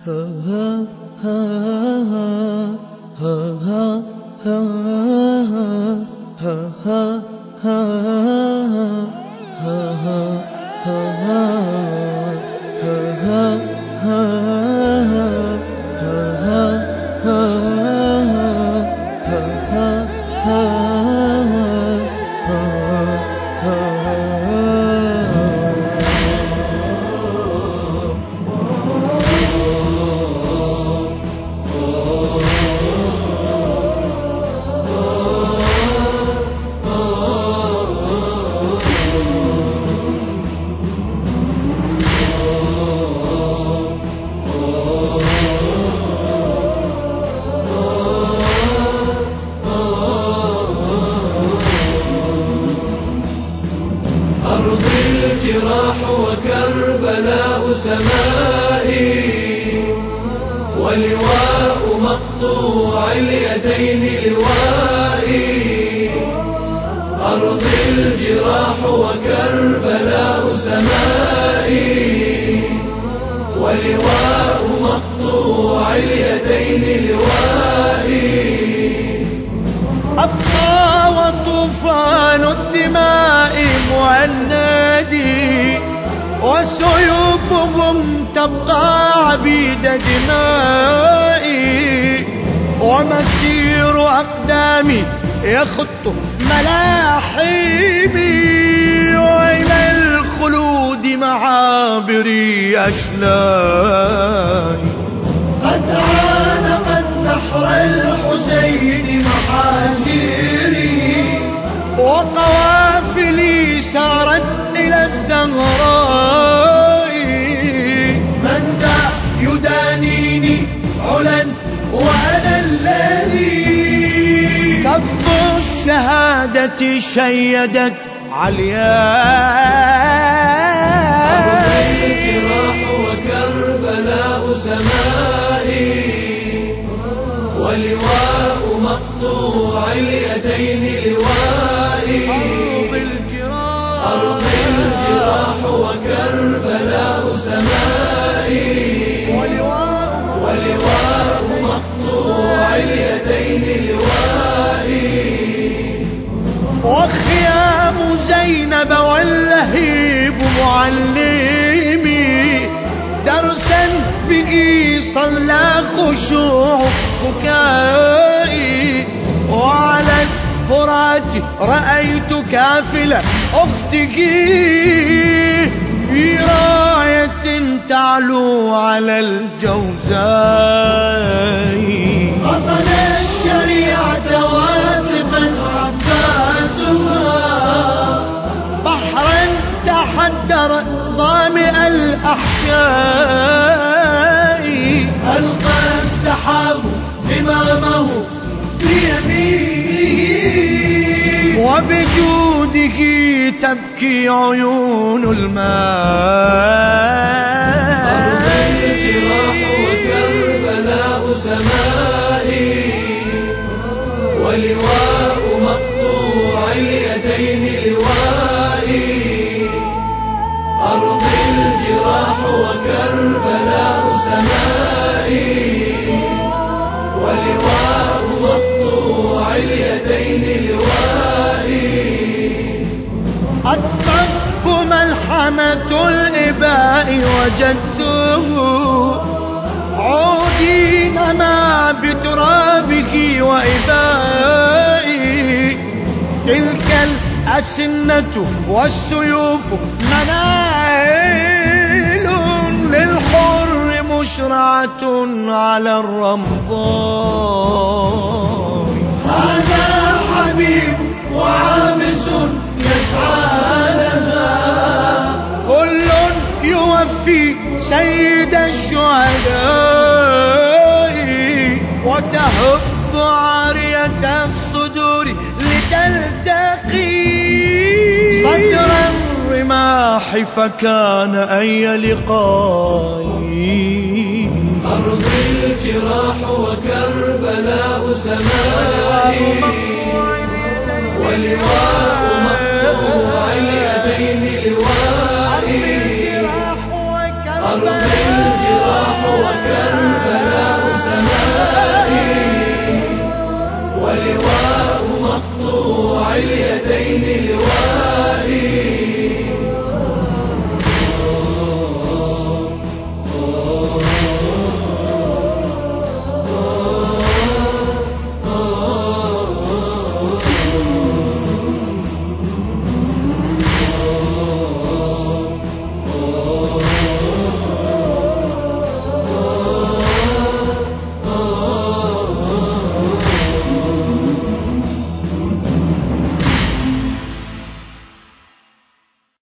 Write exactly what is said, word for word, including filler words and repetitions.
وكربلاء سمائي، ولواء مقطوع اليدين لوائي. أرضي الجراح وكربلاء سمائي، ولواء مقطوع اليدين لوائي. أبقى وطوفان الدماء مهندي، وسيوفهم تبقى عبيد دمائي. ومسير أقدامي يخط ملاحمي، وإلى الخلود معابري أشلاي. قد عانقت نحر الحسين محاجيري، وقوافلي سارت إلى الزهراء. من ذا يدانيني علا وأنا الذي كف الشهادة شيدت علياي. أرضي الجراح وكربلاء سمائي، ولواء مقطوع اليدين لوائي. أرضي الجراح وكربلاء سمائي، ولواء مقطوع اليدين لوائي. وخيام زينب واللهيب معلمي، درسا به صلى خشوع بكائي. وعلى الفرات رأيت كافلة أختك في راية تعلو على الجوزاء. قصد الشريعة واثقا عباسها، بحرا تحدر ظامئ الأحشاء. ألقى السحاب زمامه بيمينه، وبجوده تبكي عيون الماء. أرضي الجراح وكربلاء سمائي، ولواء مقطوع اليدين لوائي. أرضي الجراح وكربلاء سمائي، ولواء مقطوع اليدين لوائي. الطف ملحمة الإباء وجدته، عودي نما بترابك وإبائي. تلك الأسنة والسيوف مناعل للحر مشرعة على الرمضاء. هذا حبيب وعابس يسعى لها، كل يوفي سيد الشهداء. وتهب عارية الصدور لتلتقي صدر الرماح، فكان أي لقاء. أرضي الجراح وكربلاء سمائي، ولواء مقطوع اليدين لوائي. أرضي الجراح وكربلاء الدين